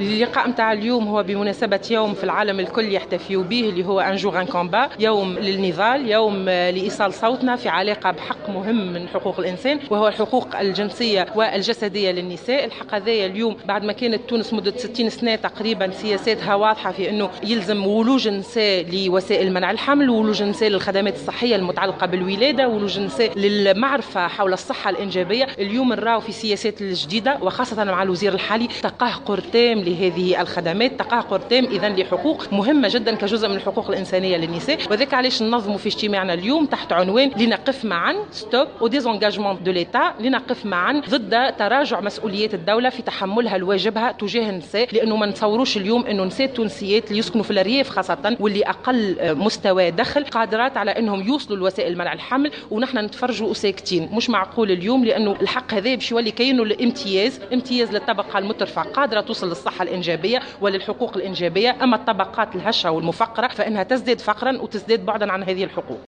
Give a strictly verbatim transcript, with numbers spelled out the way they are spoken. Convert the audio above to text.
اللقاء متاع اليوم هو بمناسبة يوم في العالم الكل يحتفيوا به اللي هو ان جور ان كومبا، يوم للنضال، يوم لإيصال صوتنا في علاقة بحق مهم من حقوق الإنسان وهو الحقوق الجنسية والجسدية للنساء. الحق هذايا اليوم بعد ما كانت تونس مدة ستين سنة تقريبا سياساتها واضحة في أنه يلزم ولوج النساء لوسائل منع الحمل، ولوج النساء للخدمات الصحية المتعلقة بالولادة، ولوج النساء للمعرفة حول الصحة الإنجابية. اليوم نراو في السياسات الجديدة وخاصة مع الوزير الحالي تقهقر تام لهذه الخدمات، تقهقر تام إذن لحقوق مهمة جدا كجزء من الحقوق الإنسانية للنساء. وذلك علاش ننظموا في اجتماعنا اليوم تحت عنوان لنقف معا ستوب او ديزونجاجمون دو ليتا، لنقف معا ضد تراجع مسؤوليات الدولة في تحملها لواجبها تجاه النساء، لأنه ما نتصوروش اليوم أنه نساء التونسيات اللي يسكنوا في الأرياف خاصة واللي أقل مستوى دخل قادرات على أنهم يوصلوا لوسائل منع الحمل ونحن نتفرجوا وساكتين. مش معقول اليوم، لأنه الحق هذا باش يولي كاينه الامتياز، امتياز للطبقة المترفعة قادرة توصل للصحة الإنجابية وللحقوق الإنجابية، أما الطبقات الهشة والمفقرة فإنها تزداد فقرا وتزداد بعدا عن هذه الحقوق.